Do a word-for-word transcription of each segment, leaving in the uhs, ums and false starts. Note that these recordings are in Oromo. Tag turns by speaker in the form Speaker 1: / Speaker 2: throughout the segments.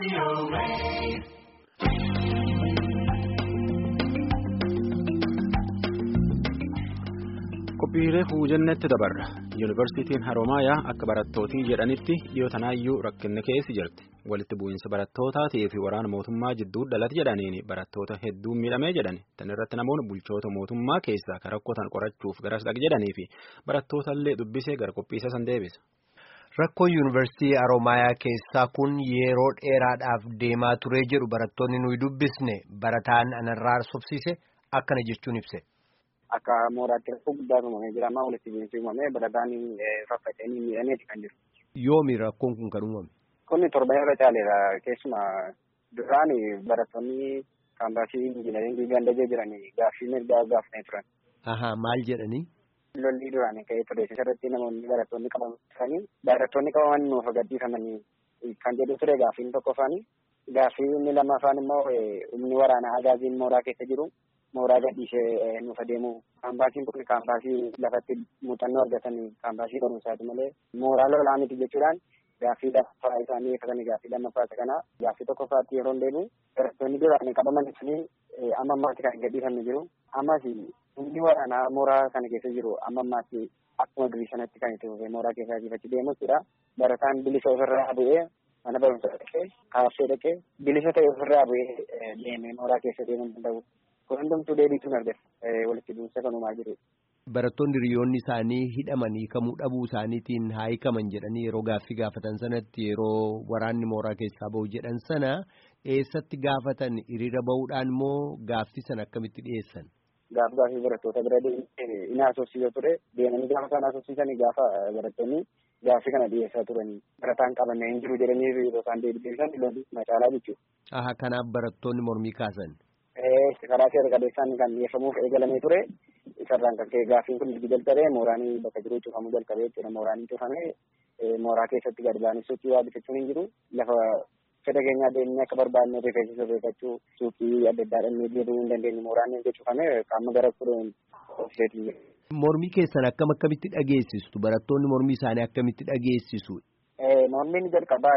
Speaker 1: Qophiilee huujannetti dabarra. Yuunivarsiitiin Haroomayaa akka barattootii jedhanitti dhiyoo tanaayyuu rakkinni keessa jirti. Walitti bu'iinsa barattootatii fi waraana mootummaa jidduu dhalate jedhaniin barattoota hedduun miidhamee jedhani. Tan irratti namoonni bulchoota mootummaa keessaa kan rakkotan qorachuuf garas dhaq jedhanii fi barattootallee dubbisee gara qophiisa san deebisa.
Speaker 2: Rakkoon yuunivarsiitii Haroomayaa keessaa kun yeroo dheeraadhaaf deemaa ture jedhu barattoonni nuyi dubbisne barataan anarraa sobsiise akkana jechuun ibse.
Speaker 3: Akka mooraatti rakkoo guddaa uumamee jira amma walitti bu'iinsi uumamee barataan faffaca'anii miidhameeti kan jiru.
Speaker 2: Yoomi rakkoon kun kan uumame?
Speaker 3: Kunni torban irra caaleera keessumaa duraan barattoonni kaampaasii injiinaringii gandajee jiranii gaaffii mirgaa gaafnee turan.
Speaker 2: Ahaa maal jedhanii?
Speaker 3: Lolli duraan ka'ee ture irratti namoonni barattoonni qabamanii barattoonni qabaman nuuf gadhiifamanii kan jedhu ture gaaffiin tokkoffaan gaaffii inni lammaffaan immoo humni waraanaa agaaziin mooraa keessa jiru. Mooraa gadhiisee nuuf adeemu kaampaasiin kun kaampaasii lafatti muuxannoo argatan kaampaasii barumsaati malee mooraa lolaa miti jechuudhaan gaaffii lammaffaa isaanii eeggatanii gaaffii lammaffaa isa kana gaaffii tokkoffaatti yeroo deemu barattoonni duraan qabaman suni amma ammaatti kan gadhiifamne jiru ammas humni waraanaa mooraa kana keessa jiru amma ammaatti akkuma durii sanatti kan itti fufee mooraa keessaa achi deemu jechuudha barataan bilisa ofirraa bu'ee mana barumsaa dhaqee kaaffee dhaqee bilisa ta'e ofirraa bu'ee deemee mooraa keessa deemuu danda'u. Kun hundumtuu deebiituun argata walitti bu'insa kan uumaa jiru.
Speaker 2: Barattoonni hiriyoonni isaanii hidhamanii hiikamuu dhabuu isaaniitiin haa hiikaman jedhanii yeroo gaaffii gaafatan sanatti yeroo waraanni mooraa keessaa bahu jedhan sana eessatti gaafatan hiriira bahuudhaan moo gaaffii sana akkamitti dhiyeessan?
Speaker 3: Gaafa gaaffii barattoota bira inni haasofsiisa ture deemanii gaafa isaan haasofsiisanii gaafa barattoonni gaaffii kana dhiyeessaa turanii barataan qabamee hin jiru jedhanii yeroo isaan deebisan lolli macaalaa jechuudha.
Speaker 2: Aha kanaaf barattoonni mormii kaasan.
Speaker 3: Karaa seera qabeessaan kan dhiyeeffamuuf eegalamee ture isarraan kan ka'e gaaffiin kun erga jalqabee mooraanii bakka jiru cufamuu jalqabee jechuudha mooraanii cufamee mooraa keessatti gad ba'anii sochii waa bitachuun hin jiru lafa fedha keenyaa deemnee akka barbaadne rifeensa sirreeffachuu suuqii adda addaa dhannee deemuu hin dandeenye mooraan erga cufamee qaama gara kudhan ofiseetiin jiru.
Speaker 2: Mormii keessan akkam akkamitti dhageessistu barattoonni mormii isaanii akkamitti dhageessisu?
Speaker 3: Mormiin jalqabaa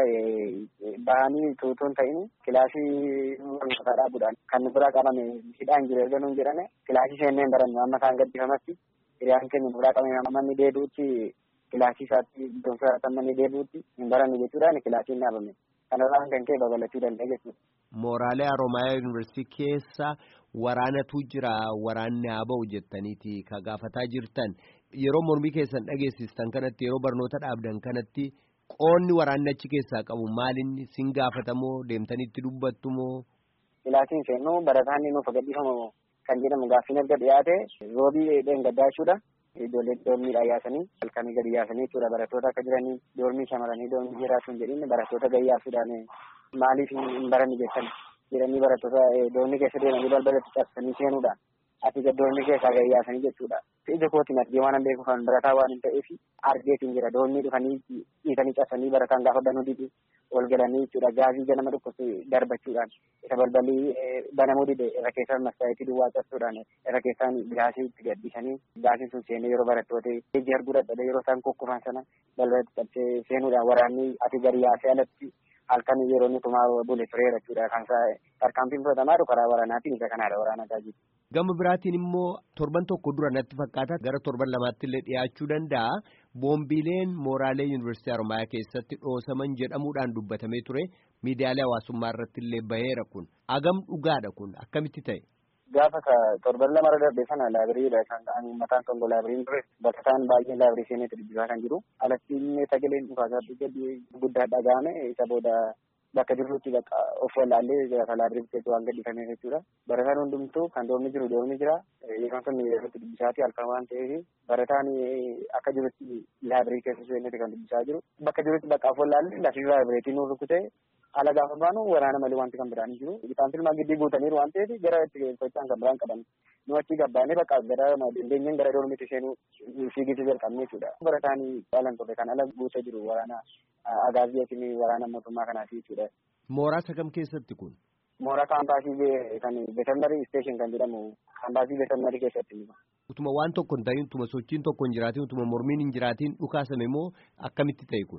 Speaker 3: bahanii tuutuun ta'in kilaasii barnootaa dhaabuudhaan kan biraa qabame hidhaan jiru erga nuun jedhame kilaasii seenneen barannu amma isaan gaddifamatti hiriyaan keenya biraa qabame amma inni deebi'utti kilaasii isaatti barumsa amma inni deebi'utti hin barannu jechuudhaan kilaasiin dhaabame kanarraan kan ka'e babal'achuu danda'a jechuudha.
Speaker 2: Mooraalee Haroomayaa Yuunivarsiitii keessa waraanatu jira waraanni haa ba'u jettaniiti ka gaafataa jirtan yeroo mormii keessan dhageessistan kanatti yeroo barnoota dhaabdan kanatti. Qoonni waraanni achi keessaa qabu maalinni sin gaafatamoo deemtanitti dubbattumoo?
Speaker 3: Kilaasiin seennu barataan nuuf gadhiifamu kan jedhamu gaaffiin erga dhiyaate roobii dheengaddaa jechuudha. Ijoollee doormiidhaan yaasanii halkanii gadi yaasanii jechuudha barattoota akka jiranii doormii shamarranii doormii jiraatu hin jedhin barattoota gadi yaasuudhaan maaliif hin baranne jettan jedhanii barattoota doormii keessa deemanii balbalatti cabsanii seenuudhaan ati doormii keessaa gadi yaasanii jechuudha. Ija kootiin argee waan beeku kan barataa waan hin ta'eef argeetiin jira doormii dhufanii dhiitanii cabsanii barataan gaafa banuu didi ol galanii jechuudha gaazii ganama dhukkubsu darbachuudhaan isa balbalii banamuu dide irra keessaan mastaayitii duwwaa cabsuudhaan irra keessaan gaazii itti gadhiisanii gaaziin sun seenee yeroo barattoota iji arguu dadhabe yeroo isaan kukkufan sana balbalatti cabsee seenuudhaan waraanni ati gadi yaasee alatti halkan yeroo inni tumaa bule tureera jechuudha kan tarkaanfiin fudhatamaa karaa waraanaatiin isa kanaadha waraana gaazii.
Speaker 2: Gama biraatiin immoo torban tokko dura natti fakkaata gara torban lamaatti illee dhiyaachuu danda'a. Boombiileen mooraalee Yuunivarsiitii Haroomayaa keessatti dhoosaman jedhamuudhaan dubbatamee ture miidiyaalee hawaasummaa irratti illee baheera kun agam dhugaadha kun akkamitti ta'e?
Speaker 3: Gaafa torban lama irra darbee sana laabiriidha kan ta'an mataan tokko laabiriin ture bakka isaan baay'een laabirii seeneetti dubbisaa kan jiru alatti sagaleen dhukaasaa gadi guddaa dhaga'ame isa booda. Bakka jirrutti bakka of wallaallee gaafa laabirii keessatti waan gadhiifameef jechuudha. Barataan hundumtuu kan doormi jiru doormi jira. Yeroo sun irratti dubbisaati halkan waan ta'eef barataan akka jirutti laabirii keessa seeneeti kan dubbisaa jiru. Bakka jirutti bakka of wallaallee lafii laabiriitiin nuuf rukutee ala gaafa baanu waraana malee wanti kan biraan jiru. Isaan filmaa giddii guutaniiru waan ta'eef gara itti socho'an kan biraan qaban. Nu achi gabbaanee bakka gara dandeenyeen gara doormiitti seenuu fiigicha jalqabne jechuudha. Barataan alan turre kan ala guutaa jiru waraana agaaziitiin waraana mootummaa kanaati jechuudha.
Speaker 2: Mooraa sagam keessatti kun?
Speaker 3: Mooraa kaampaasii kan veterinarii station kan jedhamu kaampaasii veterinarii keessatti.
Speaker 2: Utuma waan tokko hin ta'in utuma sochiin tokko hin jiraatin utuma mormiin hin jiraatin dhukaasame moo akkamitti ta'e kun?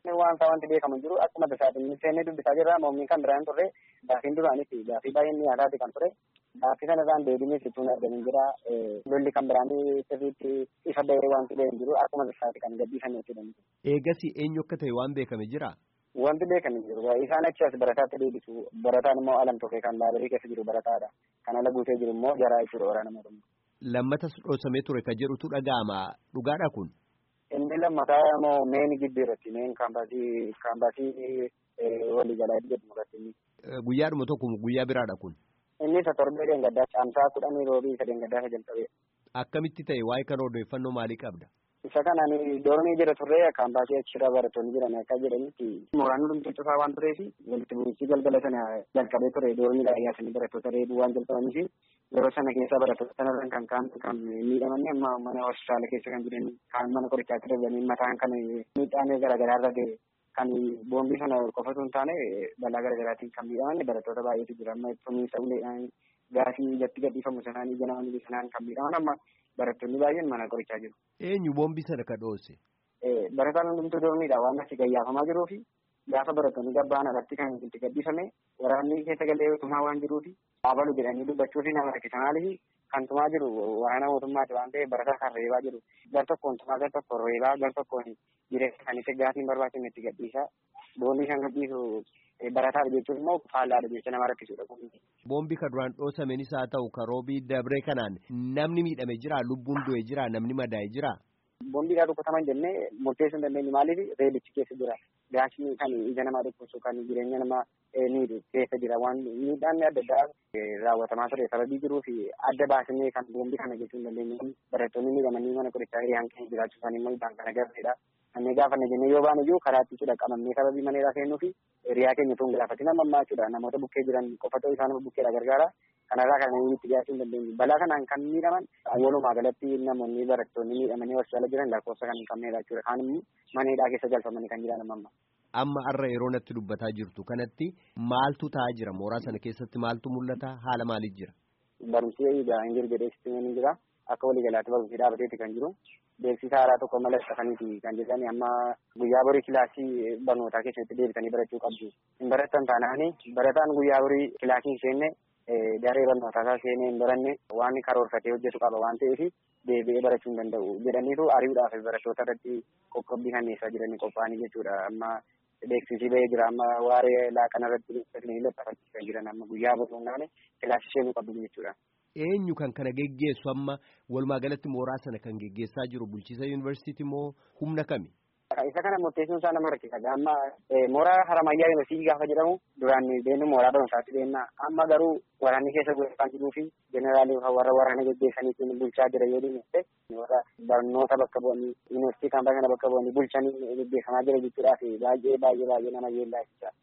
Speaker 3: waan isaa wanti beekamu jiru akkuma tasaatiin seennee dubbisaa jirra mormii kan biraan turre gaafiin duraanitti gaafii baay'een yaadaati kan ture gaafii kanarraan deebiinee sittuun argamin jira lolli kan biraanii sirriitti ifa bahee wanti bahee jiru akkuma tasaati kan gadhiifame jedhamu.
Speaker 2: Eegasii eenyu akka ta'e waan beekame jira?
Speaker 3: Wanti beekame jiru isaan achi as barataatti deebisu barataan immoo alam tokko kan laabirii keessa jiru barataadha kan ala guutee jiru immoo jaraa jechuudha waraana mootummaa.
Speaker 2: Lammatas dhoosamee ture ka jedhutu dhaga'ama dhugaadha kun?
Speaker 3: Inni lammataa immoo meen gibbii irratti meen kaampaasii kaampaasii walii galaa jedhamu irratti.
Speaker 2: Guyyaadhuma tokko guyyaa biraadha kun?
Speaker 3: Inni isa torbee deengaddaa caamsaa kudhanii roobii isa deengaddaa isa jalqabee.
Speaker 2: Akkamitti ta'e waa'ee kan odeeffannoo maalii qabda?
Speaker 3: Isa kanaan doormii jira turre kaampaasii achirra barattoonni jiran akka jedhanitti mooraan hundumtuu cufaa waan tureef walitti bu'iinsi galgala sana jalqabee ture doormii yaasanii barattoota reebuu waan jalqabaniif yeroo sana keessa barattoota sanarraan kan kaan kan miidhamanii amma mana hospitaala keessa kan jiran kaan mana qorichaatti darbanii mataan kan miidhaan garaagaraa irra ga'e kan boombii sana qofatu hin taane balaa garaagaraatiin kan miidhaman barattoota baay'eetu jira amma tumiinsa uleedhaan gaafii ijatti gadhiifamu sanaan ija namoonni sanaan kan miidhaman amma barattoonni baay'een mana qorichaa jiru.
Speaker 2: Eenyu boombii sana ka dhoose?
Speaker 3: Barataan hundumtuu doormiidha waan achi gayyaafamaa jiruu fi gaafa barattoonni gabbaan alatti kan itti gadhiifame waraanni keessa galee tumaa waan jiruu fi abalu jedhanii dubbachuu fi nama rakkisa maaliif kan tumaa jiru waraana mootummaati waan ta'eef barataa kan reebaa jiru gar tokkoon tumaa gar tokkoon reebaa gar tokkoon jireenya kan itti gaafiin barbaachifne itti gadhiisaa boombii kan gadhiisu barataadha jechuun immoo faallaadha jecha nama rakkisudha.
Speaker 2: Boombii ka duraan dhoosamenis haa ta'u ka roobii dabree kanaan namni miidhame jira lubbuun du'e jira namni madaa'e jira.
Speaker 3: Boombiidhaa rukkutaman jennee murteessuu hin dandeenyu maaliif reebichi keessa jira gaasni kan ija namaa dhukkubsu kan jireenya namaa miidhu keessa jira waan miidhaan adda addaa raawwatamaa ture sababii jiruu fi adda baasnee kan boombii kana jechuu hin dandeenyu barattoonni miidhamanii mana qorichaa hiriyaan keenya jiraachuu isaanii immoo isaan kana garreedha. Annee gaafanne jennee yoo baanu iyyuu karaatti jechuudha qabamnee sababii maneeraa seenuu fi hiriyaa keenya tun gaafatin amma ammaa jechuudha namoota bukkee jiran qofa ta'uu isaan bukkeedha gargaara kanarraa kana itti dhiyaachuu hin dandeenyu balaa kanaan kan miidhaman walumaa galatti namoonni barattoonni miidhamanii hospitaala jiran lakkoofsa kan hin qabneedha jechuudha kaan maneedhaa keessa galfamanii kan jiran amma amma.
Speaker 2: Amma har'a yeroo natti dubbataa jirtu kanatti maaltu ta'aa jira mooraa sana keessatti maaltu mul'ata haala maaliif jira?
Speaker 3: Barumsi eegaa hin jiru jedhee sitti jira akka waliigalaatti barumsi dhaabateeti kan jiru. Beeksisa haaraa tokko mallatteessaniiti kan jedhani amma guyyaa borii kilaasii barnootaa keessatti deebitanii barachuu qabdu. Hin barattan taanaani barataan guyyaa borii kilaasii hin seenne daree barnootaa isaa seenee hin baranne waan karoorfatee hojjetu qaba waan ta'eef deebi'ee barachuu hin danda'u jedhaniitu ari'uudhaaf barattoota irratti qoqqobbii kanneessaa jiranii qophaa'anii jechuudha. Amma beeksisii bahee jira amma waaree laaqana irratti laxafachiisaa jiran amma guyyaa borii hundaane kilaasii seenuu qabdu jechuudha.
Speaker 2: Eenyu kan kana geggeessu amma walumaa galatti mooraa sana kan geggeessaa jiru bulchiisa yuunivarsiitii moo humna kami?
Speaker 3: Isa kana murteessuun isaa nama rakkisa. Amma mooraa Haramayyaa yuunivarsiitii gaafa jedhamu duraan deemnu mooraa barumsaatti deemna. Amma garuu waraanni keessa kan jiruu fi jeneraalii warra waraana geggeessaniitiin bulchaa jira yoo deemte warra barnoota bakka bu'anii yuunivarsiitii kan kana bakka bu'anii bulchanii geggeeffamaa jira jechuudhaa fi baay'ee baay'ee baay'ee nama yeellaachisa.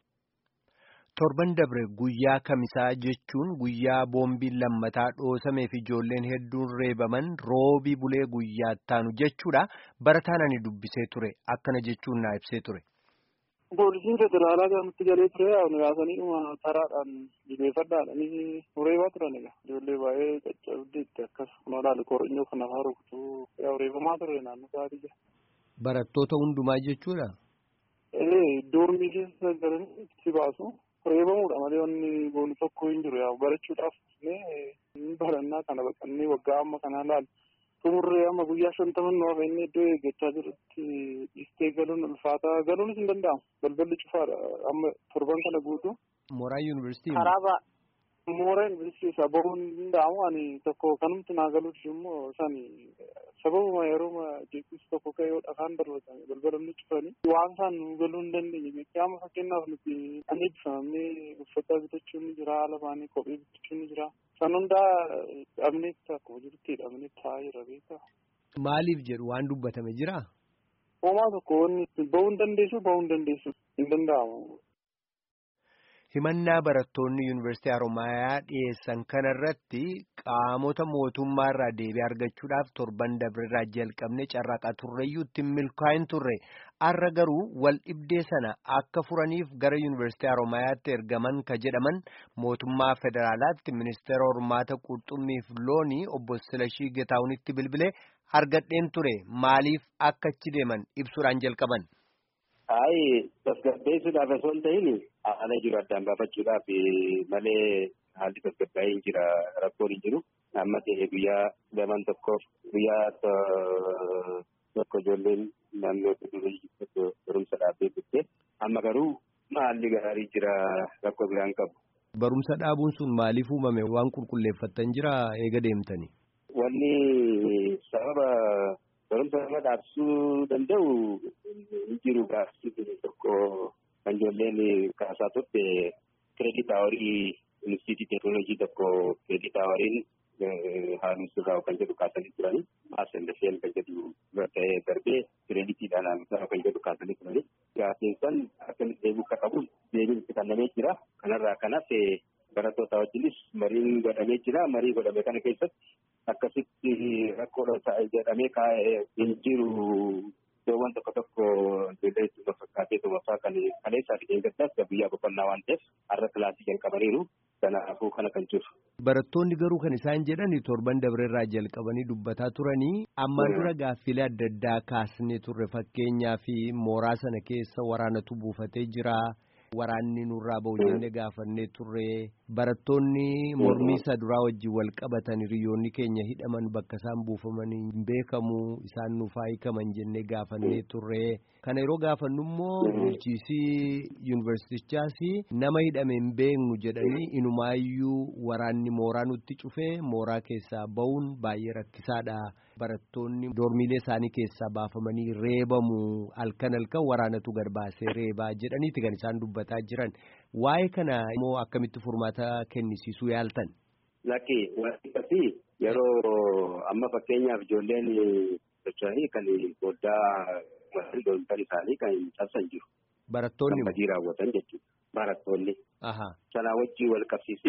Speaker 2: Torban dabre guyyaa kamisaa jechuun guyyaa boombiin lammataa dhoosamee fi ijoolleen hedduun reebaman roobii bulee guyyaa ittaanu jechuudha. Barataan ani dubbisee ture akkana jechuun naa ibsee ture.
Speaker 4: Poolisiin federaalaa gaamitti galee ture yaa'u yaasanii dhuma karaadhaan jilbeeffadhaadhanii reebaa turan egaa ijoollee baay'ee caccabdeetti akkas kunoo laali koronyoo kan afaa rukutuu yaa'u reebamaa ture naannoo sa'aatii jira.
Speaker 2: Barattoota hundumaa jechuudha?
Speaker 4: Ee doormii keessa galanii itti baasu. Reebamuudha malee wanni boonu tokko hin jiru yaa barachuudhaaf ni barannaa kana baqannee waggaa amma kana laal xumurree amma guyyaa shantaman nu hafe inni iddoo eeggachaa jirutti dhiistee galuun ulfaataa galuunis hin danda'amu balballi cufaadha amma torban kana guutuu.
Speaker 2: Mooraa yuunivarsiitii.
Speaker 4: Karaaba mooraa yuunivarsiitii isaa bahuun hin danda'amu ani tokko kanumti naa galuuti immoo sani sababuma yeroo jeeqis tokko ka'ee yoo dhagaan darbatame balbalamni cufanii waan isaan nu galuu hin dandeenye beekaa amma fakkeenyaaf nuti ani eebbifamnee uffata bitachuun ni jira haala baanii kophee bitachuun ni jira san hundaa dhabneetti akkuma jirutti dhabnee taa'aa jira beekaa.
Speaker 2: Maaliif jedhu waan dubbatame jiraa?
Speaker 4: Homaa tokko wanni bahuu hin dandeessu bahuu hin dandeessu hin danda'amu.
Speaker 2: Himannaa barattoonni yuunivarsiitii Haromaayaa dhiyeessan kanarratti qaamota mootummaa irraa deebii argachuudhaaf torban dabreerraa jalqabne carraaqaa turreeyyuu ittiin milkaa'in turre har'a garuu wal dhibdee sana akka furaniif gara yuunivarsiitii Haromaayaatti ergaman ka jedhaman mootummaa federaalaatti ministeera hormaata qurxummiif loonii obbo Silashii Getaawunitti bilbilee argadheen ture maaliif akka achi deeman ibsuudhaan jalqaban.
Speaker 5: Hayi tasgabbeessuudhaaf osoo hin ta'in haala jiru addaan baafachuudhaaf malee haalli tasgabbaa'ee hin jira rakkoon hin jiru. Amma ta'e guyyaa lamaan tokkoof guyyaa tokko ijoolleen naannoo tokko barumsa dhaabbee turte. Amma garuu haalli gaarii jira rakkoo biraan qabu.
Speaker 2: Barumsa dhaabuun sun maaliif uumame waan qulqulleeffattan jira eega deemtani?
Speaker 5: Wanni sababa barumsa nama dhaabsuu danda'u hin jiru gaafsi tokko kan ijoolleen kaasaa turte kireedit awurii Inistiitiitii Teekinooloojii tokko kireedit awuriin haaromsuudhaaf kan jedhu kaasanii turani. Asendeseen kan jedhu ta'ee darbee kireeditiidhaan haaromsuudhaaf kan jedhu kaasanii turani. Gaaffiin san akkamitti deebi'uu akka qabu deebiin itti kennamee jira. Kanarraa kanas barattoota wajjinis mariin godhamee jira. Marii godhame kana keessatti akkasitti rakkoodha ta'e jedhamee kaa'ee hin jiru. Iddoowwan tokko tokko ijoollee ittuma fakkaatee tumasaa kan kaleessaa fi deeggarsaas guyyaa boqonnaa waan ta'eef har'a kilaasii jalqabaniiru. Kanaafuu kana kan jiru.
Speaker 2: Barattoonni garuu kan isaan jedhan torban dabreerraa jalqabanii dubbataa turanii ammaan dura gaaffilee adda addaa kaasnee turre fakkeenyaaf mooraa sana keessa waraanatu buufatee jira. Waraanni nurraa ba'u jennee gaafannee turre barattoonni mormii isa duraa wajjin wal qabatan hiriyoonni keenya hidhaman bakka isaan buufaman hin beekamu isaan nuuf hiikaman jennee gaafannee turre. Kana yeroo gaafannu immoo bulchiisii yuunivarsiitichaas nama hidhame hin beeknu jedhanii inumaayyuu waraanni mooraa nutti cufee mooraa keessaa ba'uun baay'ee rakkisaadha. Barattoonni doormiilee isaanii keessaa baafamanii reebamu halkan halkan waraanatu gad baasee reebaa jedhaniiti kan isaan dubbataa jiran. Waa'ee kana immoo akkamitti furmaata kennisiisuu yaaltan?
Speaker 5: Lakki wanti yeroo amma fakkeenyaaf ijoolleen socho'anii kan foddaa marii doontan isaanii kan cabsan jiru.
Speaker 2: Barattoonni
Speaker 5: kan badii raawwatan jechuudha. Barattoonni. Sanaa wajjin wal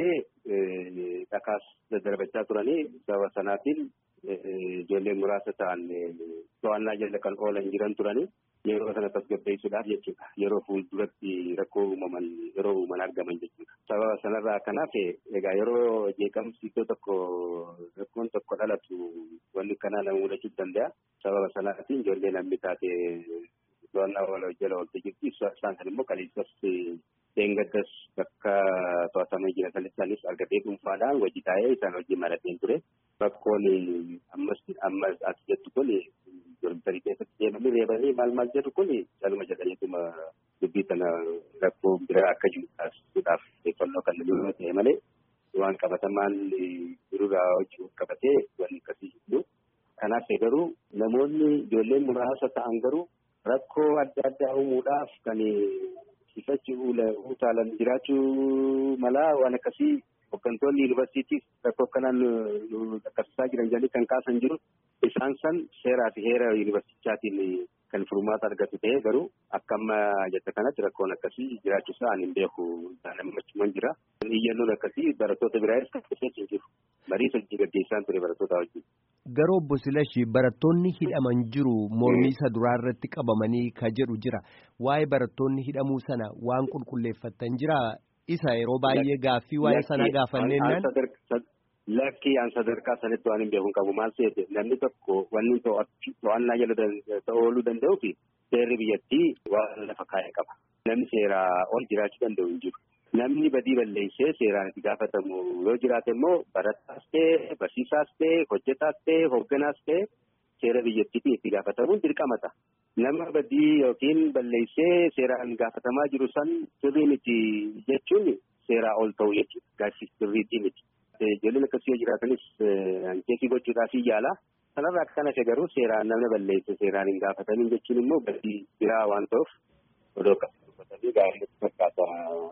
Speaker 5: qabsiisee dhakaas daddarbachaa turanii sababa sanaatiin ijoolleen muraasa ta'an to'annaa jala kan oolan jiran turanii yeroo sana tasgabbeessuudhaaf jechuudha. Yeroo fuulduratti rakkoo uumaman yeroo uuman argaman jechuudha. Sababa sanarraa kanaaf egaa yeroo jeeqamsi iddoo tokko rakkoon tokko dhalatu wanni kanaa nama mudachuu danda'a. Sababa sanaatiin ijoollee namni taate to'annaa wal jala oolte jirti. Isaan kan immoo kaleessas deengaddas bakka to'atamee jira sanittis argatee dhuunfaadhaan hojii taa'ee isaan hojii marateen ture. Rakkoon ammas ammas as jettu kun dormitarii keessatti deemanii reebanii maal maal jedhu kun caluma jedhaniituma dubbii kana rakkoo biraa akka jiru taasisuudhaaf xiyyeeffannoo kan nama ta'e malee waan qabatamaan birurraa hojii qabatee wanni akkasii jiru. Kanaaf garuu namoonni ijoolleen muraasa ta'an garuu rakkoo adda addaa uumuudhaaf kan sifachi utaalan jiraachuu malaa waan akkasii hooggantoonni yuunivarsiitiis rakkoo kanaan akkasisaa jiran jedhanii kan kaasan jiru. Isaan san seeraa fi heera yuunivarsiitichaatiin kan furmaata argatu ta'ee garuu akka amma jetta kanatti rakkoon akkasii jiraachuusaa ani hin beeku namni jira. Iyyannoon akkasii barattoota biraayis kan keessatti jiru. Marii hojii gaggeessaan ture barattoota wajjin.
Speaker 2: Garuu obbo Silashi barattoonni hidhaman jiru mormii isa duraa irratti qabamanii ka jedhu jira. Waa'ee barattoonni hidhamuu sana waan qulqulleeffattan jira. Isa yeroo baay'ee gaaffii waa'ee sana gaafanneennan.
Speaker 5: Lakkii aan sadarkaa sanatti waan hin beeku qabu maal ta'e namni tokko wanni to'annaa jala ooluu danda'uu fi seerri biyyattii waan lafa kaa'ee qaba. Namni seeraa ol jiraachuu danda'u hin jiru. Namni badii balleessee seeraan itti gaafatamu yoo jiraate immoo barataas ta'e barsiisaas ta'e hojjetaas ta'e hoogganaas ta'e seera biyyattiitiin itti gaafatamuun dirqamata. Nama badii yookiin balleessee seeraan gaafatamaa jiru san sirrii miti jechuun seeraa ol ta'u jechuudha. Gaaffiis sirriitii miti. Ijoolleen akkasii yoo jiraatanis ankeetii gochuudhaaf yaala. Kanarraa akka kana garuu seeraan namni balleesse seeraan hin gaafatamin jechuun immoo badii biraa waan ta'uuf odoo akkasii dubbatanii gaarii fakkaata.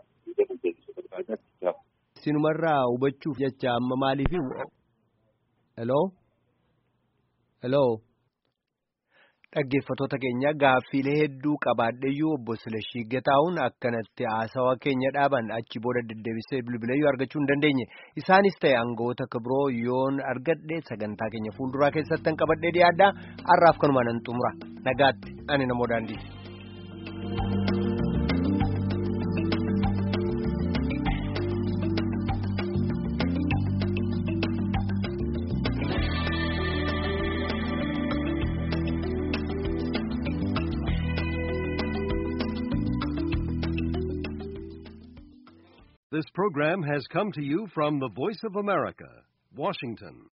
Speaker 2: Sinumarraa hubachuuf jecha amma maaliif hello hello dhaggeeffattoota keenya gaaffiilee hedduu qabaadheyyuu obbo Silashii Getaawun akkanatti haasawaa keenya dhaaban achi booda deddeebisee bilbileeyyuu argachuu hin dandeenye isaanis ta'e aangawoota kibroo yoon argadhe sagantaa keenya fuulduraa keessatti qabadhee dhiyaadhaa har'aaf kanuma nan xumura nagaatti ani namoo daandii.
Speaker 6: This program has come to you from the Voice of America, Washington.